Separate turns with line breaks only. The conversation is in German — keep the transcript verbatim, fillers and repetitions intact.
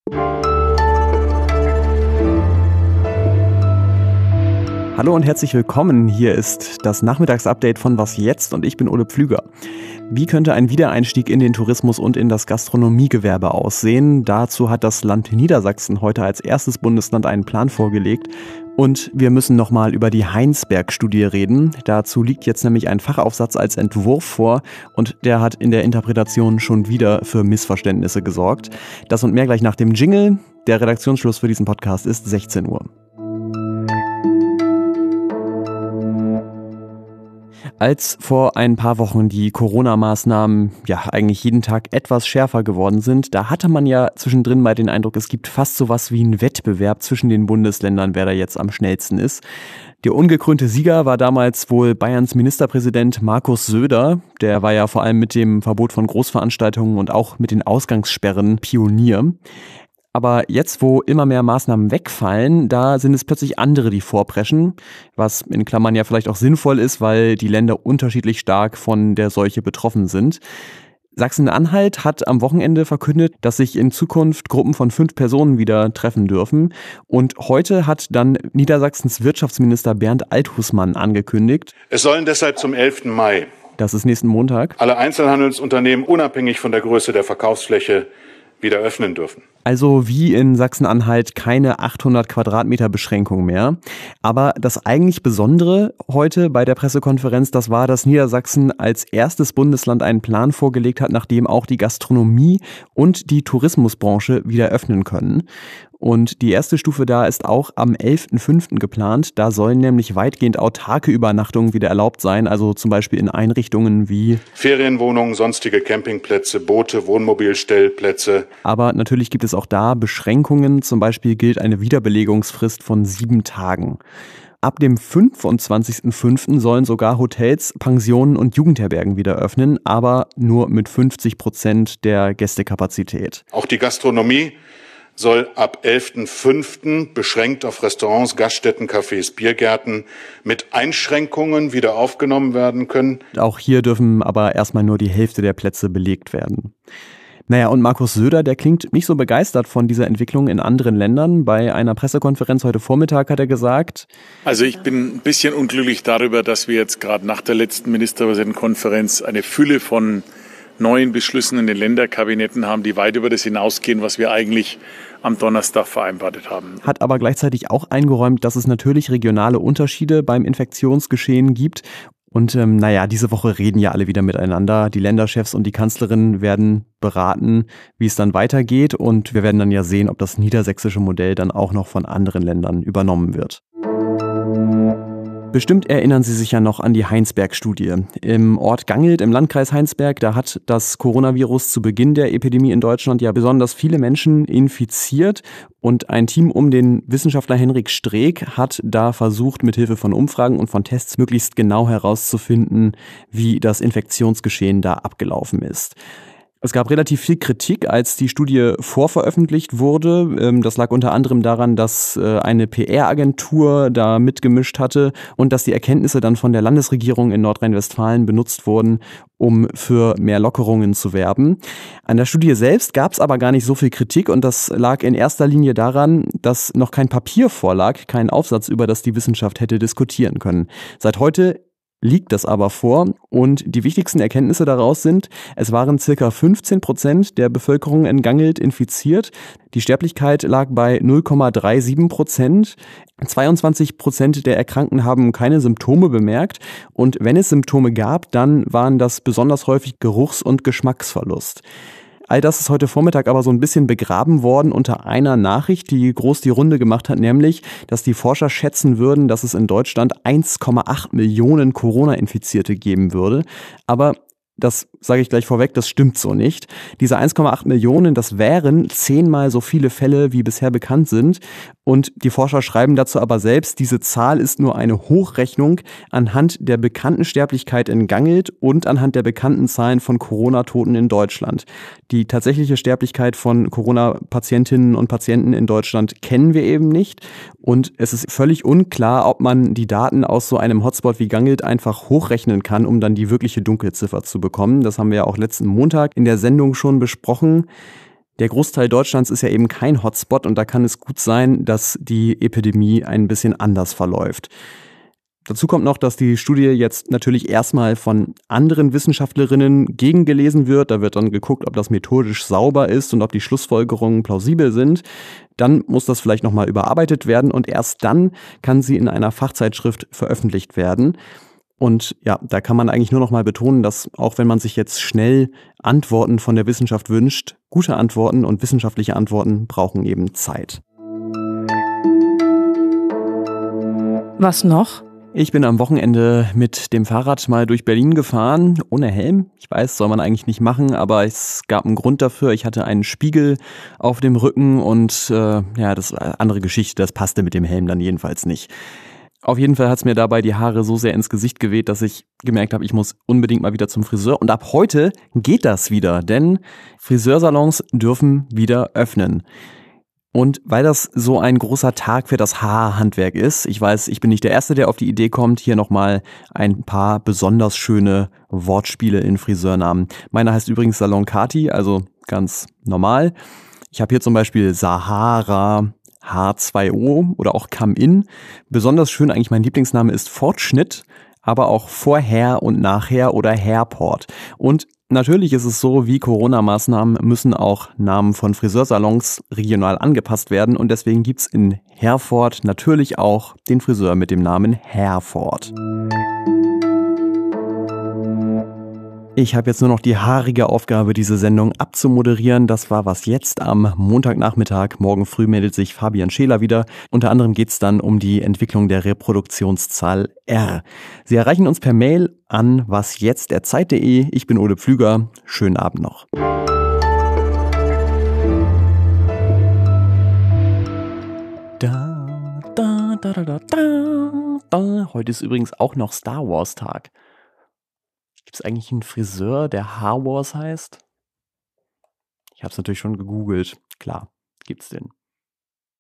Hallo und herzlich willkommen. Hier ist das Nachmittagsupdate von Was jetzt und ich bin Ole Pflüger. Wie könnte ein Wiedereinstieg in den Tourismus und in das Gastronomiegewerbe aussehen? Dazu hat das Land Niedersachsen heute als erstes Bundesland einen Plan vorgelegt. Und wir müssen nochmal über die Heinsberg-Studie reden. Dazu liegt jetzt nämlich ein Fachaufsatz als Entwurf vor und der hat in der Interpretation schon wieder für Missverständnisse gesorgt. Das und mehr gleich nach dem Jingle. Der Redaktionsschluss für diesen Podcast ist sechzehn Uhr. Als vor ein paar Wochen die Corona-Maßnahmen ja eigentlich jeden Tag etwas schärfer geworden sind, da hatte man ja zwischendrin mal den Eindruck, es gibt fast sowas wie einen Wettbewerb zwischen den Bundesländern, wer da jetzt am schnellsten ist. Der ungekrönte Sieger war damals wohl Bayerns Ministerpräsident Markus Söder. Der war ja vor allem mit dem Verbot von Großveranstaltungen und auch mit den Ausgangssperren Pionier. Aber jetzt, wo immer mehr Maßnahmen wegfallen, da sind es plötzlich andere, die vorpreschen, was in Klammern ja vielleicht auch sinnvoll ist, weil die Länder unterschiedlich stark von der Seuche betroffen sind. Sachsen-Anhalt hat am Wochenende verkündet, dass sich in Zukunft Gruppen von fünf Personen wieder treffen dürfen. Und heute hat dann Niedersachsens Wirtschaftsminister Bernd Althusmann angekündigt:
Es sollen deshalb zum elften Mai,
das ist nächsten Montag,
alle Einzelhandelsunternehmen unabhängig von der Größe der Verkaufsfläche wieder öffnen dürfen.
Also wie in Sachsen-Anhalt keine achthundert Quadratmeter Beschränkung mehr. Aber das eigentlich Besondere heute bei der Pressekonferenz, das war, dass Niedersachsen als erstes Bundesland einen Plan vorgelegt hat, nachdem auch die Gastronomie und die Tourismusbranche wieder öffnen können. Und die erste Stufe da ist auch am elften fünften geplant. Da sollen nämlich weitgehend autarke Übernachtungen wieder erlaubt sein, also zum Beispiel in Einrichtungen wie
Ferienwohnungen, sonstige Campingplätze, Boote, Wohnmobilstellplätze.
Aber natürlich gibt es auch da Beschränkungen. Zum Beispiel gilt eine Wiederbelegungsfrist von sieben Tagen. Ab dem fünfundzwanzigsten fünften sollen sogar Hotels, Pensionen und Jugendherbergen wieder öffnen, aber nur mit fünfzig Prozent der Gästekapazität.
Auch die Gastronomie soll ab elften fünften beschränkt auf Restaurants, Gaststätten, Cafés, Biergärten mit Einschränkungen wieder aufgenommen werden können.
Auch hier dürfen aber erstmal nur die Hälfte der Plätze belegt werden. Naja, und Markus Söder, der klingt nicht so begeistert von dieser Entwicklung in anderen Ländern. Bei einer Pressekonferenz heute Vormittag hat er gesagt:
Also ich bin ein bisschen unglücklich darüber, dass wir jetzt gerade nach der letzten Ministerpräsidentenkonferenz eine Fülle von neuen Beschlüssen in den Länderkabinetten haben, die weit über das hinausgehen, was wir eigentlich am Donnerstag vereinbart haben.
Hat aber gleichzeitig auch eingeräumt, dass es natürlich regionale Unterschiede beim Infektionsgeschehen gibt. Und ähm, naja, diese Woche reden ja alle wieder miteinander. Die Länderchefs und die Kanzlerin werden beraten, wie es dann weitergeht. Und wir werden dann ja sehen, ob das niedersächsische Modell dann auch noch von anderen Ländern übernommen wird. Bestimmt erinnern Sie sich ja noch an die Heinsberg-Studie. Im Ort Gangelt im Landkreis Heinsberg, da hat das Coronavirus zu Beginn der Epidemie in Deutschland ja besonders viele Menschen infiziert. Und ein Team um den Wissenschaftler Henrik Streeck hat da versucht, mithilfe von Umfragen und von Tests möglichst genau herauszufinden, wie das Infektionsgeschehen da abgelaufen ist. Es gab relativ viel Kritik, als die Studie vorveröffentlicht wurde. Das lag unter anderem daran, dass eine P R-Agentur da mitgemischt hatte und dass die Erkenntnisse dann von der Landesregierung in Nordrhein-Westfalen benutzt wurden, um für mehr Lockerungen zu werben. An der Studie selbst gab es aber gar nicht so viel Kritik und das lag in erster Linie daran, dass noch kein Papier vorlag, kein Aufsatz, über das die Wissenschaft hätte diskutieren können. Seit heute liegt das aber vor und die wichtigsten Erkenntnisse daraus sind: Es waren circa fünfzehn Prozent der Bevölkerung in Gangelt infiziert. Die Sterblichkeit lag bei null Komma siebenunddreißig Prozent. zweiundzwanzig Prozent der Erkrankten haben keine Symptome bemerkt und wenn es Symptome gab, dann waren das besonders häufig Geruchs- und Geschmacksverlust. All das ist heute Vormittag aber so ein bisschen begraben worden unter einer Nachricht, die groß die Runde gemacht hat, nämlich, dass die Forscher schätzen würden, dass es in Deutschland eins Komma acht Millionen Corona-Infizierte geben würde. Aber das sage ich gleich vorweg, das stimmt so nicht. Diese eins Komma acht Millionen, das wären zehnmal so viele Fälle, wie bisher bekannt sind. Und die Forscher schreiben dazu aber selbst, diese Zahl ist nur eine Hochrechnung anhand der bekannten Sterblichkeit in Gangelt und anhand der bekannten Zahlen von Corona-Toten in Deutschland. Die tatsächliche Sterblichkeit von Corona-Patientinnen und Patienten in Deutschland kennen wir eben nicht. Und es ist völlig unklar, ob man die Daten aus so einem Hotspot wie Gangelt einfach hochrechnen kann, um dann die wirkliche Dunkelziffer zu bekommen. Das haben wir ja auch letzten Montag in der Sendung schon besprochen. Der Großteil Deutschlands ist ja eben kein Hotspot und da kann es gut sein, dass die Epidemie ein bisschen anders verläuft. Dazu kommt noch, dass die Studie jetzt natürlich erstmal von anderen Wissenschaftlerinnen gegengelesen wird. Da wird dann geguckt, ob das methodisch sauber ist und ob die Schlussfolgerungen plausibel sind. Dann muss das vielleicht nochmal überarbeitet werden und erst dann kann sie in einer Fachzeitschrift veröffentlicht werden. Und ja, da kann man eigentlich nur noch mal betonen, dass auch wenn man sich jetzt schnell Antworten von der Wissenschaft wünscht, gute Antworten und wissenschaftliche Antworten brauchen eben Zeit.
Was noch?
Ich bin am Wochenende mit dem Fahrrad mal durch Berlin gefahren, ohne Helm. Ich weiß, soll man eigentlich nicht machen, aber es gab einen Grund dafür. Ich hatte einen Spiegel auf dem Rücken und äh, ja, das war eine andere Geschichte, das passte mit dem Helm dann jedenfalls nicht. Auf jeden Fall hat es mir dabei die Haare so sehr ins Gesicht geweht, dass ich gemerkt habe, ich muss unbedingt mal wieder zum Friseur. Und ab heute geht das wieder, denn Friseursalons dürfen wieder öffnen. Und weil das so ein großer Tag für das Haarhandwerk ist, ich weiß, ich bin nicht der Erste, der auf die Idee kommt, hier nochmal ein paar besonders schöne Wortspiele in Friseurnamen. Meiner heißt übrigens Salon Kati, also ganz normal. Ich habe hier zum Beispiel Sahara, H zwei O oder auch Come-In. Besonders schön, eigentlich mein Lieblingsname ist Fortschnitt, aber auch Vorher und Nachher oder Hairport. Und natürlich ist es so, wie Corona-Maßnahmen müssen auch Namen von Friseursalons regional angepasst werden und deswegen gibt's in Herford natürlich auch den Friseur mit dem Namen Herford. Ich habe jetzt nur noch die haarige Aufgabe, diese Sendung abzumoderieren. Das war was jetzt am Montagnachmittag. Morgen früh meldet sich Fabian Scheler wieder. Unter anderem geht es dann um die Entwicklung der Reproduktionszahl R. Sie erreichen uns per Mail an wasjetzt@zeit punkt de. Ich bin Ole Pflüger. Schönen Abend noch. Da, da, da, da, da, da, da. Heute ist übrigens auch noch Star Wars Tag. Gibt es eigentlich einen Friseur, der Star Wars heißt? Ich habe es natürlich schon gegoogelt. Klar, gibt's den.